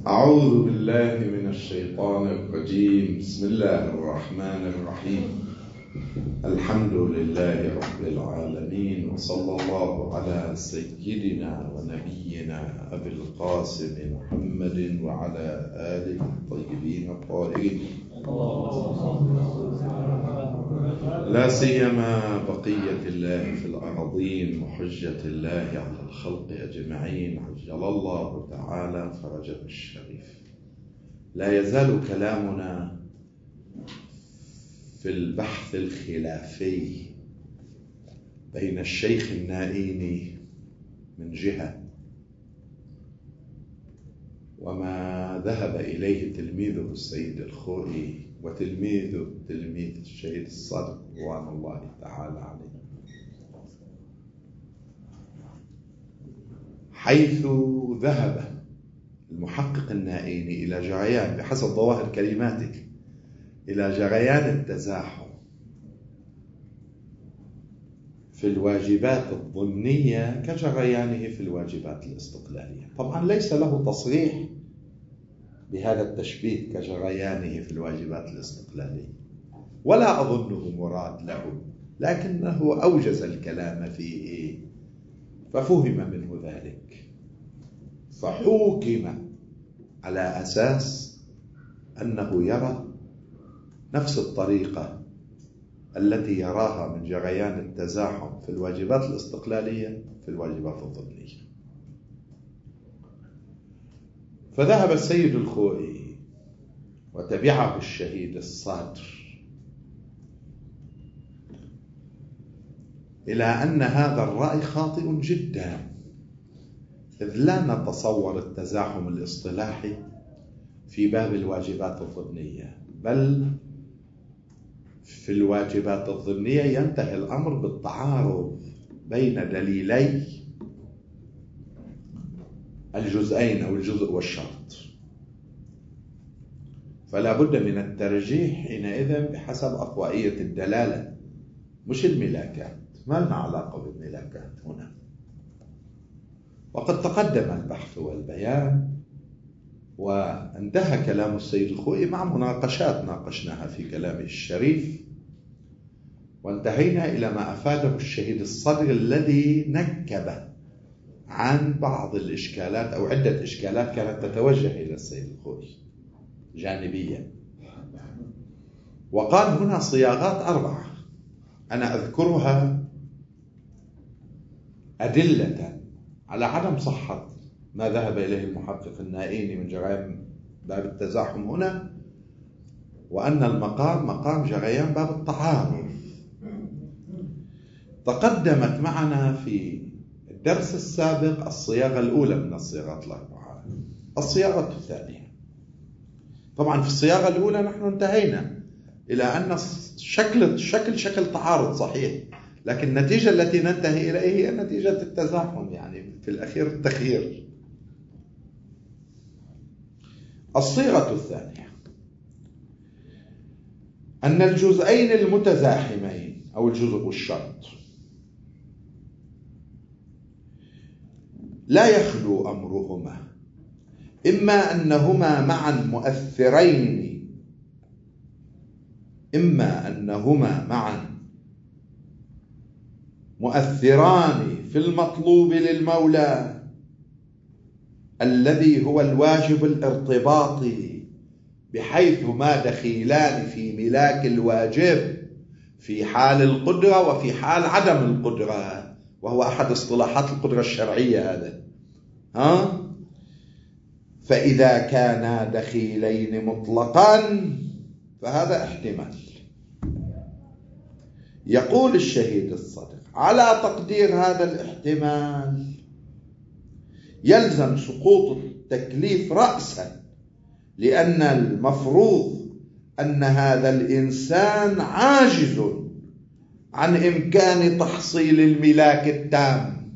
أعوذ بالله من الشيطان الرجيم. بسم الله الرحمن الرحيم. الحمد لله رب العالمين، وصلى الله على سيدنا ونبينا أبي القاسم محمد وعلى آله الطيبين الطاهرين، لا سيما بقية الله في الأرضين وحجة الله على الخلق أجمعين، عجل الله تعالى فرجه الشريف. لا يزال كلامنا في البحث الخلافي بين الشيخ النائيني من جهة وما ذهب إليه تلميذه السيد الخوئي وتلميذه تلميذ الشهيد الصادق رضوان الله تعالى عليه، حيث ذهب المحقق النائيني إلى جريان بحسب ظواهر كلماتك إلى جريان التزاحم في الواجبات الضمنية كجريانه في الواجبات الاستقلالية. طبعا ليس له تصريح بهذا التشبيه كجريانه في الواجبات الاستقلالية، ولا أظنه مراد له، لكنه أوجز الكلام فيه ففهم منه ذلك، فحوكم على أساس أنه يرى نفس الطريقة التي يراها من جريان التزاحم في الواجبات الاستقلالية في الواجبات الضمنية. فذهب السيد الخوئي وتبعه الشهيد الصادر إلى أن هذا الرأي خاطئ جدا، إذ لا نتصور التزاحم الاصطلاحي في باب الواجبات الضمنية، بل في الواجبات الضمنية ينتهي الأمر بالتعارض بين دليلي الجزئين أو الجزء والشرط، فلا بد من الترجيح حينئذ بحسب أطوائية الدلالة مش الملاكات. ما لنا علاقة بالملاكات هنا. وقد تقدم البحث والبيان وانتهى كلام السيد الخوئي مع مناقشات ناقشناها في كلامه الشريف، وانتهينا إلى ما أفاده الشهيد الصدر الذي نكب عن بعض الإشكالات أو عدة إشكالات كانت تتوجه إلى السيد الخوئي جانبية، وقال هنا صياغات 4 أنا أذكرها أدلة على عدم صحة ما ذهب إليه المحقق النائيني من جريان باب التزاحم هنا، وأن المقام مقام جريان باب التعارض. تقدمت معنا في الدرس السابق الصياغة الأولى من الصياغات 4. الصياغة الثانية، طبعا في الصياغة الأولى نحن انتهينا إلى أن شكل تعارض صحيح، لكن النتيجة التي ننتهي إليه هي نتيجة التزاحم، يعني في الأخير التخيير. الصيغة الثانية أن الجزئين المتزاحمين أو الجزء والشرط لا يخلو أمرهما إما أنهما معا مؤثران في المطلوب للمولى الذي هو الواجب الارتباطي، بحيث ما دخيلان في ملاك الواجب في حال القدرة وفي حال عدم القدرة، وهو أحد اصطلاحات القدرة الشرعية هذا. فإذا كانا دخيلين مطلقا فهذا احتمال. يقول الشهيد الصدق على تقدير هذا الاحتمال يلزم سقوط التكليف رأسا، لأن المفروض أن هذا الإنسان عاجز عن إمكان تحصيل الملاك التام،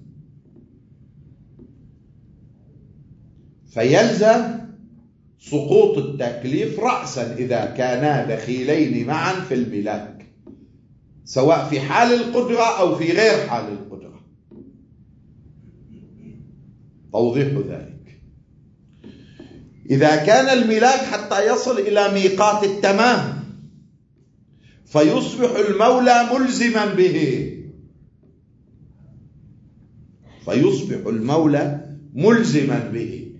فيلزم سقوط التكليف رأسا إذا كانا دخيلين معا في الملاك، سواء في حال القدرة أو في غير حال القدرة. توضيح ذلك إذا كان الملاك حتى يصل إلى ميقات التمام فيصبح المولى ملزما به، فيصبح المولى ملزما به.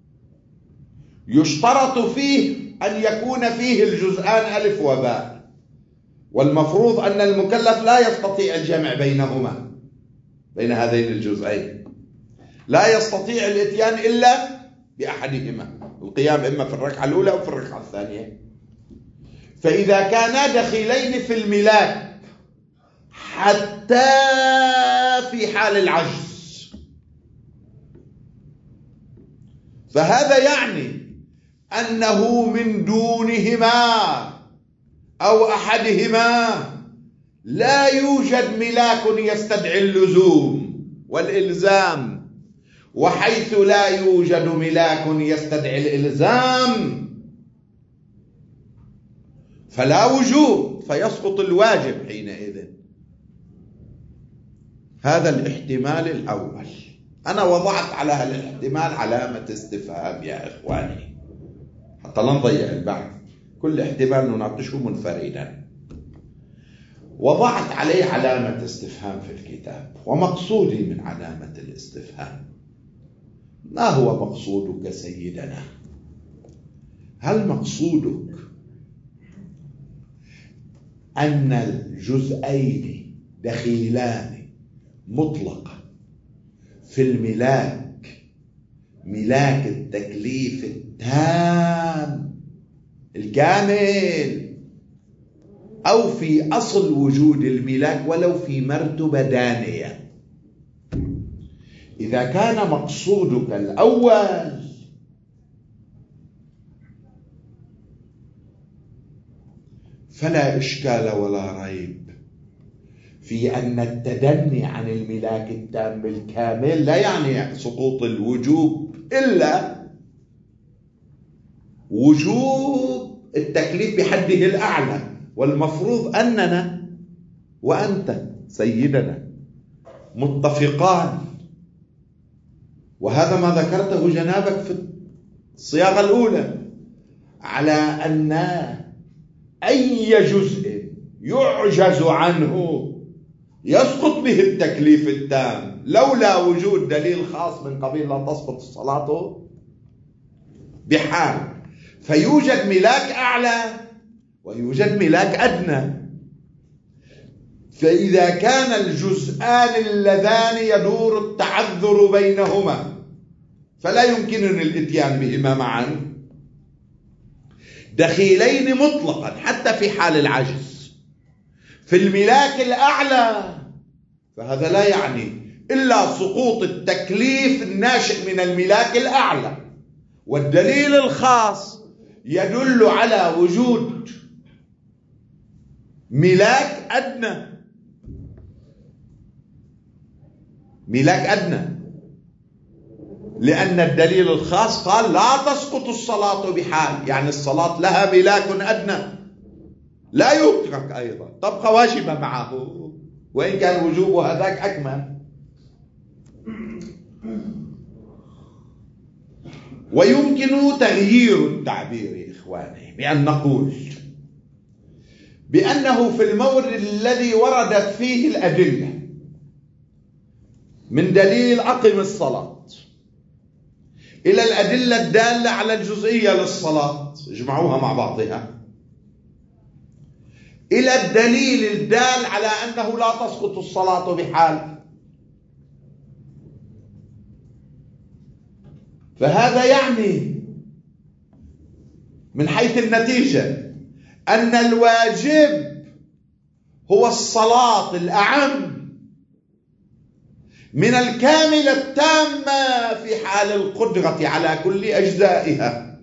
يشترط فيه أن يكون فيه الجزءان ألف وباء، والمفروض أن المكلف لا يستطيع الجمع بينهما، بين هذين الجزئين، لا يستطيع الاتيان إلا بأحدهما، القيام إما في الركعة الأولى أو في الركعة الثانية. فإذا كانا دخيلين في الملاك حتى في حال العجز، فهذا يعني أنه من دونهما أو أحدهما لا يوجد ملاك يستدعي اللزوم والإلزام، وحيث لا يوجد ملاك يستدعي الإلزام فلا وجوب، فيسقط الواجب حينئذ. هذا الاحتمال الأول. أنا وضعت على هذا الاحتمال علامة استفهام يا إخواني حتى لا نضيع البحث، كل احتمال نناقشه منفردا. وضعت عليه علامة استفهام في الكتاب، ومقصودي من علامة الاستفهام: ما هو مقصودك سيدنا؟ هل مقصودك أن الجزئين دخيلان مطلقا في الملاك، ملاك التكليف التام الكامل، أو في أصل وجود الملاك ولو في مرتبة دانية؟ إذا كان مقصودك الأول فلا إشكال ولا ريب في أن التدني عن الملاك التام الكامل لا يعني سقوط الوجوب، إلا وجوب التكليف بحده الأعلى. والمفروض أننا وأنت سيدنا متفقان، وهذا ما ذكرته جنابك في الصياغة الأولى، على أن أي جزء يعجز عنه يسقط به التكليف التام لولا وجود دليل خاص من قبيل لا تسقط الصلاة بحال. فيوجد ملاك أعلى ويوجد ملاك أدنى. فإذا كان الجزءان اللذان يدور التعذر بينهما فلا يمكنني الاتيان بهما معا دخيلين مطلقا حتى في حال العجز في الملاك الأعلى، فهذا لا يعني إلا سقوط التكليف الناشئ من الملاك الأعلى، والدليل الخاص يدل على وجود ملاك أدنى، ملاك أدنى، لأن الدليل الخاص قال لا تسقط الصلاة بحال، يعني الصلاة لها ملاك أدنى لا يترك أيضا، تبقى واجبة معه وإن كان وجوب هذاك أكمل. ويمكن تغيير التعبير يا إخواني بأن نقول بأنه في المورد الذي وردت فيه الأدلة من دليل أقم الصلاة إلى الأدلة الدالة على الجزئية للصلاة، اجمعوها مع بعضها، إلى الدليل الدال على أنه لا تسقط الصلاة بحال، فهذا يعني من حيث النتيجة أن الواجب هو الصلاة الأعم من الكاملة التامة في حال القدرة على كل أجزائها،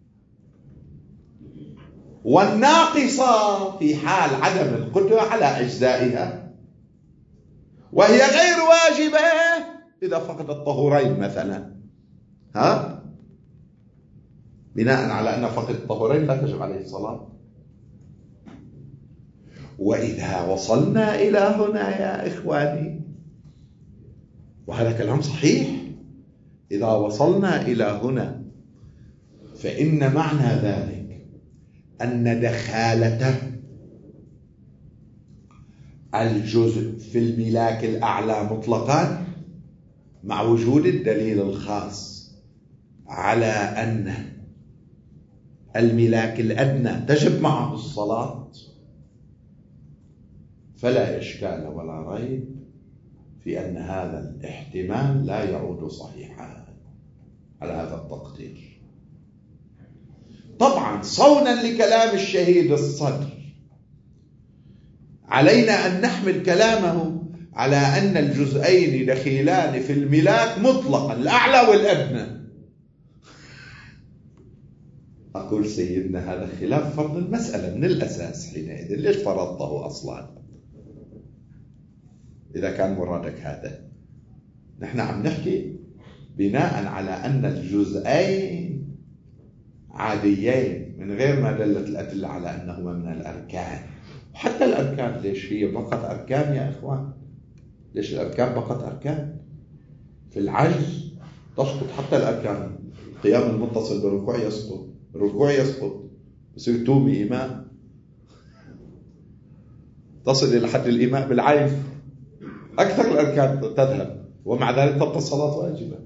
والناقصة في حال عدم القدرة على أجزائها، وهي غير واجبة إذا فقد الطهورين مثلا، بناء على أن فقد الطهورين لا تجب عليه الصلاة. وإذا وصلنا إلى هنا يا إخواني، وهذا كلام صحيح، إذا وصلنا إلى هنا فإن معنى ذلك أن دخالته الجزء في الملاك الأعلى مطلقا مع وجود الدليل الخاص على أن الملاك الأدنى تجب معه الصلاة، فلا إشكال ولا ريب في أن هذا الاحتمال لا يعود صحيحا على هذا التقدير. طبعا صونا لكلام الشهيد الصدر علينا أن نحمل كلامه على أن الجزئين دخيلان في الملاك مطلقا، الأعلى والأدنى. أقول سيدنا هذا خلاف فرض المسألة من الأساس، حينئذ ليش فرضته أصلا إذا كان مرادك هذا؟ نحن عم نحكي بناء على أن الجزئين عاديين من غير ما دلت الأدلة على أنهما من الأركان. وحتى الأركان ليش هي بقت أركان يا إخوان؟ ليش الأركان بقت أركان؟ في العجز تسقط حتى الأركان. القيام المتصل بالركوع يسقط، الركوع يسقط، بصير تومي إيماء، تصل إلى حد الإيماء بالعين، أكثر الأركان تذهب، ومع ذلك تبقى الصلاة واجبة.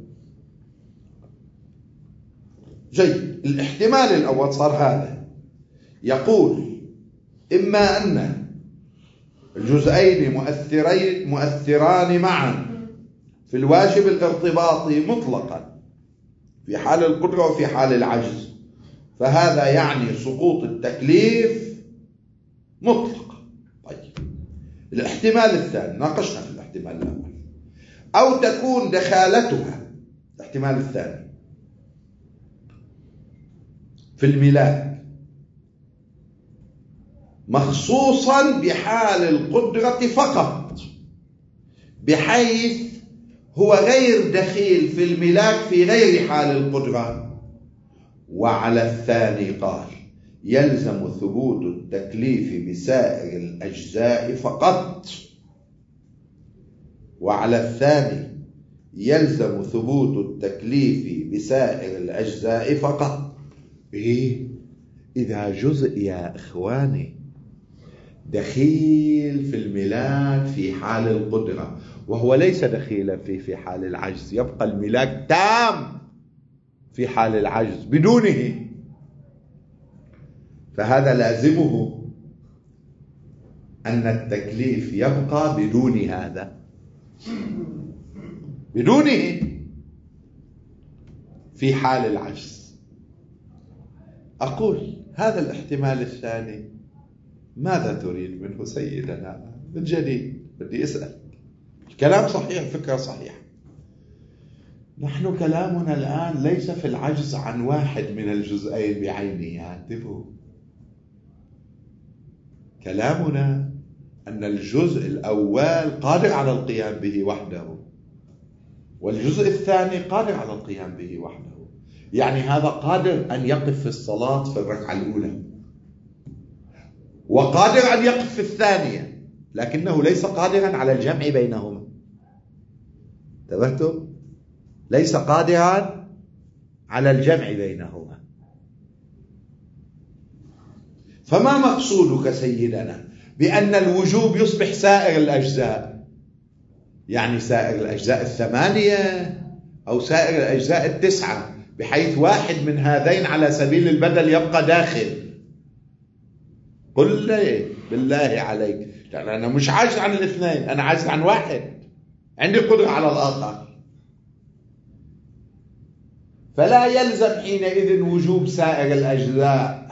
جيد. الاحتمال الأول صار هذا، يقول إما أن الجزئين مؤثران معا في الواجب الارتباطي مطلقا في حال القدرة وفي حال العجز، فهذا يعني سقوط التكليف مطلقا. طيب، الاحتمال الثاني ناقشنا في الاحتمال الأول، أو تكون دخالتها، الاحتمال الثاني، في الملاك مخصوصا بحال القدرة فقط، بحيث هو غير دخيل في الملاك في غير حال القدرة. وعلى الثاني قال يلزم ثبوت التكليف بسائر الأجزاء فقط. وعلى الثاني يلزم ثبوت التكليف بسائر الأجزاء فقط. إذا جزء يا إخواني دخيل في الملاك في حال القدرة وهو ليس دخيلا في حال العجز، يبقى الملاك تام في حال العجز بدونه، فهذا لازمه أن التكليف يبقى بدون هذا، بدونه في حال العجز. أقول هذا الاحتمال الثاني ماذا تريد منه سيدنا؟ من جديد بدي أسأل. الكلام صحيح، الفكرة صحيحة. نحن كلامنا الآن ليس في العجز عن واحد من الجزئين بعينه، انتبهوا. كلامنا أن الجزء الأول قادر على القيام به وحده، والجزء الثاني قادر على القيام به وحده. يعني هذا قادر أن يقف في الصلاة في الركعة الأولى، وقادر أن يقف في الثانية، لكنه ليس قادرا على الجمع بينهما. انتبهتم؟ ليس قادرا على الجمع بينهما. فما مقصودك سيدنا بأن الوجوب يصبح سائر الأجزاء؟ يعني سائر الأجزاء الثمانية أو سائر الأجزاء التسعة، بحيث واحد من هذين على سبيل البدل يبقى داخل. قل لي بالله عليك، يعني أنا مش عاجز عن الاثنين، أنا عاجز عن واحد، عندي قدرة على الآخر، فلا يلزم حينئذ وجوب سائر الأجزاء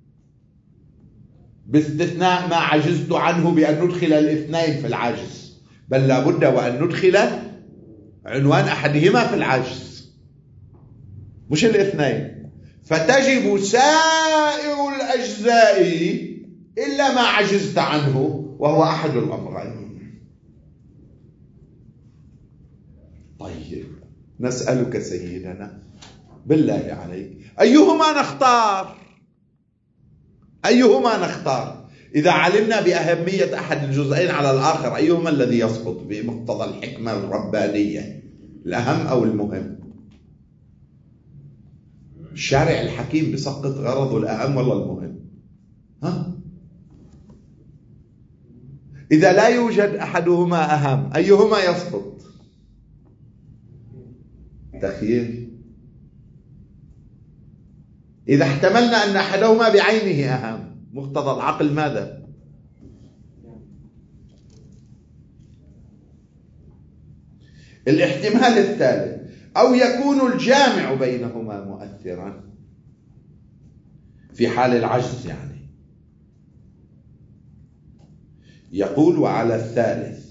باستثناء ما عجزت عنه بأن ندخل الاثنين في العجز، بل لابد وأن ندخل عنوان أحدهما في العجز مش الاثنين. فتجب سائر الأجزاء إلا ما عجزت عنه، وهو أحد الأمرين. طيب نسألك سيدنا بالله عليك، أيهما نختار؟ أيهما نختار؟ إذا علمنا بأهمية أحد الجزئين على الآخر، أيهما الذي يسقط بمقتضى الحكمة الربانية، الأهم أو المهم؟ الشارع الحكيم بسقط غرضه الأهم ولا المهم؟ إذا لا يوجد أحدهما أهم أيهما يسقط؟ تخيل. إذا احتملنا أن أحدهما بعينه أهم، مقتضى العقل ماذا؟ الاحتمال الثالث، أو يكون الجامع بينهما مؤثرا في حال العجز يعني. يقول: وعلى الثالث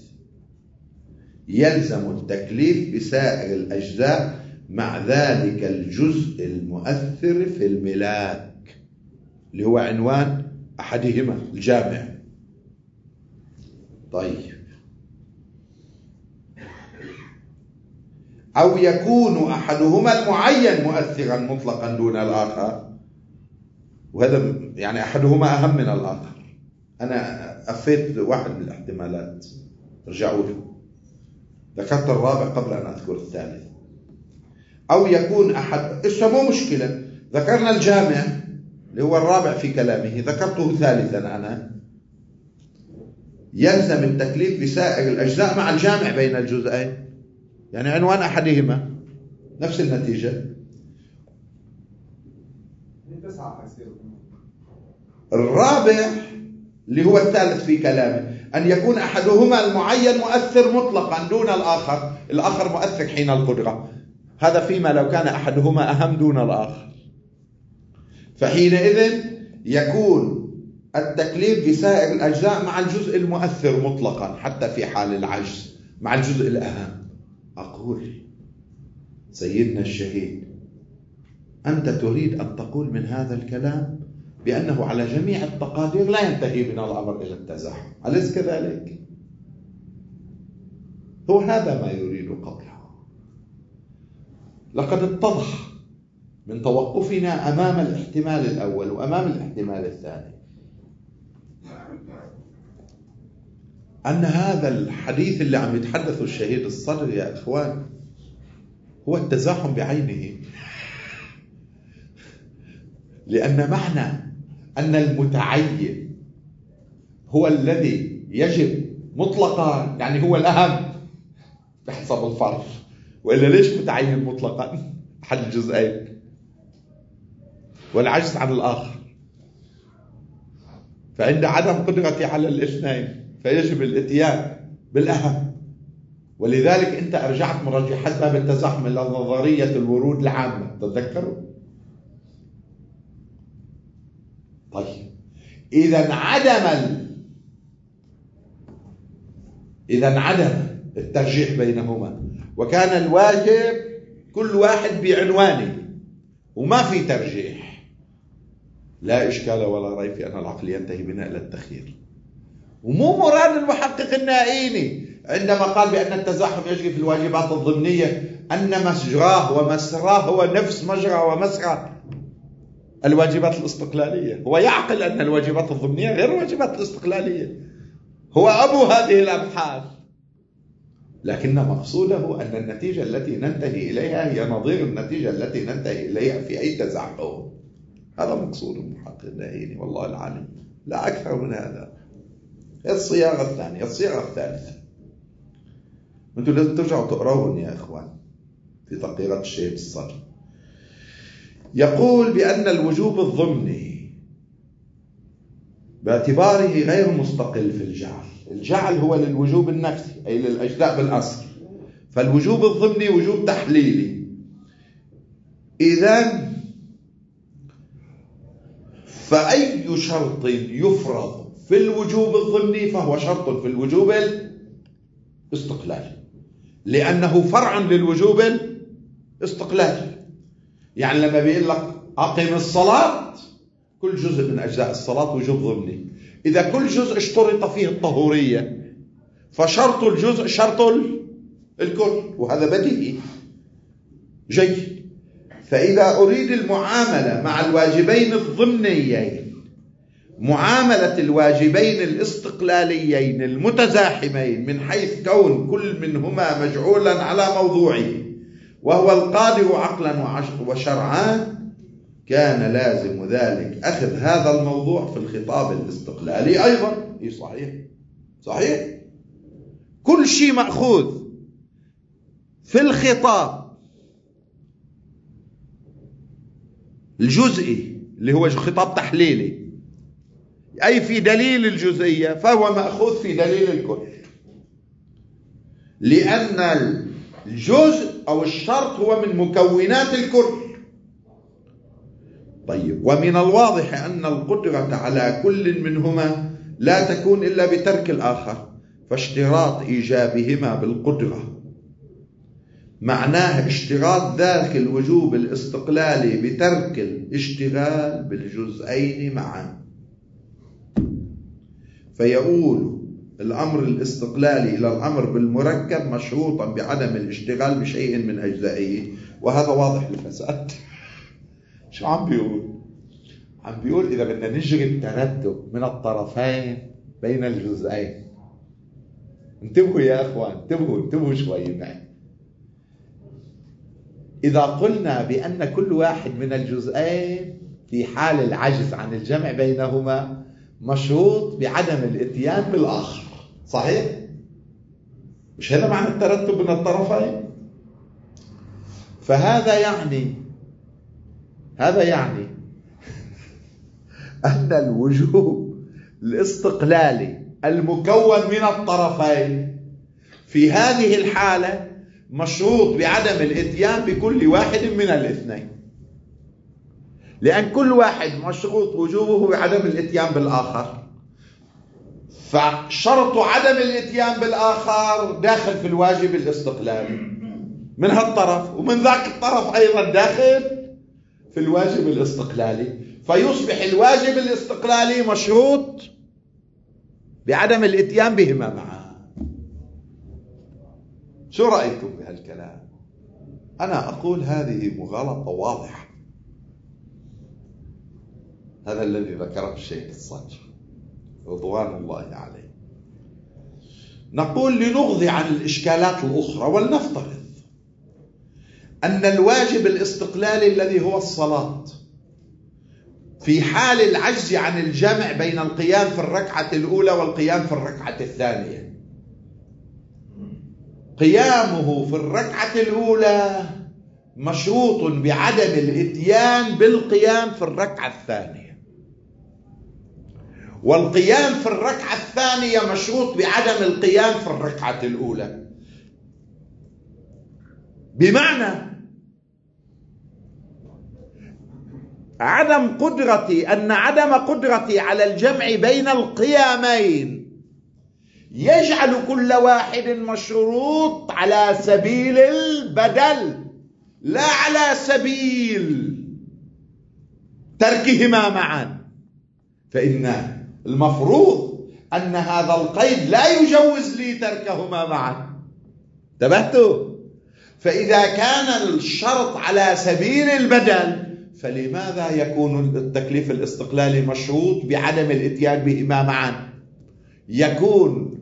يلزم التكليف بسائر الأجزاء مع ذلك الجزء المؤثر في الملاك، اللي هو عنوان أحدهما الجامع. طيب، أو يكون أحدهما المعين مؤثرا مطلقا دون الآخر، وهذا يعني أحدهما أهم من الآخر. أنا أفيت واحد من الاحتمالات، رجعوا له، ذكرت الرابع قبل أن أذكر الثالث. أو يكون أحد، مو مشكلة، ذكرنا الجامع اللي هو الرابع في كلامه، ذكرته ثالثا أنا. يلزم التكليف بسائر الأجزاء مع الجامع بين الجزئين، يعني عنوان أحدهما نفس النتيجة. الرابع اللي هو الثالث في كلامه، أن يكون أحدهما المعين مؤثر مطلقا دون الآخر، الآخر مؤثر حين القدرة. هذا فيما لو كان أحدهما أهم دون الآخر، فحينئذ يكون التكليف بسائر الأجزاء مع الجزء المؤثر مطلقا حتى في حال العجز مع الجزء الأهم. أقول سيدنا الشهيد، أنت تريد أن تقول من هذا الكلام بأنه على جميع التقادير لا ينتهي من الأمر إلى التزاحم، أليس كذلك؟ هو هذا ما يريد قوله. لقد اتضح من توقفنا أمام الاحتمال الأول وأمام الاحتمال الثاني أن هذا الحديث اللي عم يتحدثه الشهيد الصدر يا إخوان هو التزاحم بعينه. لأن معنى أن المتعين هو الذي يجب مطلقا، يعني هو الأهم بحسب الفرض، وإلا ليش متعين مطلقا أحد الجزئين والعجز عن الآخر؟ فعند عدم قدرتي على الاثنين فيجب الاتيان بالأهم. ولذلك أنت أرجعت مرجحات باب التزاحم إلى نظرية الورود العامة، تتذكروا؟ طيب، إذا عدم الترجيح بينهما وكان الواجب كل واحد بعنوانه وما في ترجيح، لا إشكال ولا ريب في أن العقل ينتهي بنا إلى التخيير. ومو مراد المحقق النائيني عندما قال بأن التزاحم يجري في الواجبات الضمنية أن مجراه ومسراه هو نفس مجرى ومسرى الواجبات الاستقلالية. هو يعقل أن الواجبات الضمنية غير الواجبات الاستقلالية، هو أبو هذه الأبحاث، لكن مقصوده أن النتيجة التي ننتهي إليها هي نظير النتيجة التي ننتهي إليها في أي تزاحم. هذا مقصود المحقق النائيني والله العالم، لا أكثر من هذا. الصياغة الثانية، الصياغة الثالثة، أنتم لازم ترجعوا تقرأون يا إخوان في تقريرات الشهيد الصدر. يقول بأن الوجوب الضمني باعتباره غير مستقل في الجعل. الجعل هو للوجوب النفسي أي للأجزاء بالأصل، فالوجوب الضمني وجوب تحليلي. إذن فأي شرط يفرض في الوجوب الضمني فهو شرط في الوجوب الاستقلالي، لأنه فرع للوجوب الاستقلالي. يعني لما بيقول لك أقم الصلاة، كل جزء من أجزاء الصلاة وجوب ضمني. إذا كل جزء اشترط فيه الطهورية فشرط الجزء شرط الكل، وهذا بديهي جيد. فإذا أريد المعاملة مع الواجبين الضمنيين معاملة الواجبين الاستقلاليين المتزاحمين من حيث كون كل منهما مجعولا على موضوعه وهو القادر عقلا وشرعا، كان لازم ذلك أخذ هذا الموضوع في الخطاب الاستقلالي أيضا. صحيح صحيح، كل شيء مأخوذ في الخطاب الجزئي اللي هو خطاب تحليلي، أي في دليل الجزئية، فهو مأخوذ في دليل الكل، لأن الجزء أو الشرط هو من مكونات الكل. طيب، ومن الواضح أن القدرة على كل منهما لا تكون إلا بترك الآخر، فاشتراط إيجابهما بالقدرة معناه اشتراط ذاك الوجوب الاستقلالي بترك الاشتغال بالجزئين معا. فيقول الأمر الاستقلالي إلى الأمر بالمركب مشروطا بعدم الاشتغال بشيء من أجزائه، وهذا واضح الفساد. شو عم بيقول؟ عم بيقول إذا بدنا نجري التردد من الطرفين بين الجزئين. انتبهوا يا أخوان، انتبهوا شوي معي. إذا قلنا بأن كل واحد من الجزئين في حال العجز عن الجمع بينهما مشروط بعدم الاتيان بالآخر، صحيح؟ مش هذا معنى الترتب من الطرفين؟ فهذا يعني أن الوجوب الاستقلالي المكون من الطرفين في هذه الحالة مشروط بعدم الاتيان بكل واحد من الاثنين، لأن كل واحد مشروط وجوبه بعدم الاتيان بالآخر، فشرط عدم الاتيان بالآخر داخل في الواجب الاستقلالي من هالطرف، ومن ذاك الطرف أيضا داخل في الواجب الاستقلالي، فيصبح الواجب الاستقلالي مشروط بعدم الاتيان بهما معا. شو رأيكم بهالكلام؟ أنا أقول هذه مغالطة واضحة. هذا الذي ذكره الشيخ الصاجر رضوان الله عليه. نقول لنغضي عن الإشكالات الأخرى، ولنفترض أن الواجب الاستقلالي الذي هو الصلاة في حال العجز عن الجمع بين القيام في الركعة الأولى والقيام في الركعة الثانية، قيامه في الركعة الأولى مشروط بعدم الاتيان بالقيام في الركعة الثانية، والقيام في الركعة الثانية مشروط بعدم القيام في الركعة الأولى. بمعنى عدم قدرتي على الجمع بين القيامين يجعل كل واحد مشروط على سبيل البدل، لا على سبيل تركهما معا. فإن المفروض أن هذا القيد لا يجوز لي تركهما معا. انتبهتوا؟ فإذا كان الشرط على سبيل البدل، فلماذا يكون التكليف الاستقلالي مشروط بعدم الاتيان بهما معا؟ يكون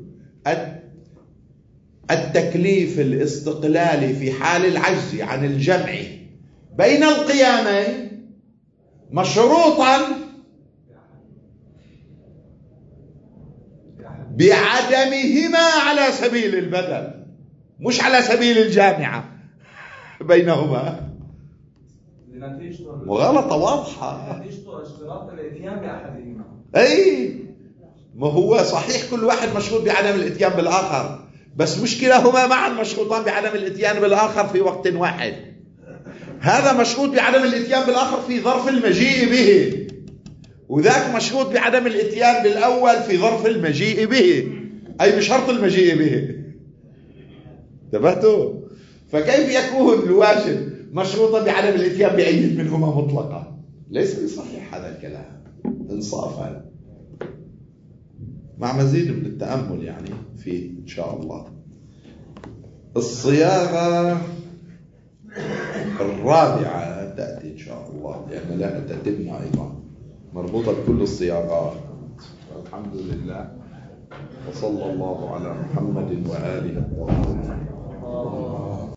التكليف الاستقلالي في حال العجز عن الجمع بين القيامين مشروطا بعدمهما على سبيل البدل، مش على سبيل الجامعة بينهما. مغالطة واضحة. أي، ما هو صحيح كل واحد مشروط بعدم الاتيان بالآخر، بس مش كلاهما معا مشروطان بعدم الاتيان بالآخر في وقت واحد. هذا مشروط بعدم الاتيان بالآخر في ظرف المجيء به، وذاك مشروط بعدم الاتيان بالأول في ظرف المجيء به، أي بشرط المجيء به. انتبهتوا؟ فكيف يكون الواجب مشروطا بعدم الاتيان بأي منهما مطلقا؟ ليس بصحيح هذا الكلام انصافا، مع مزيد من التأمل يعني فيه إن شاء الله. الصياغة الرابعة تأتي إن شاء الله، لأن لها تتم أيضا مربوطة بكل الصياغات. الحمد لله، وصلى الله على محمد وآله الطاهرين.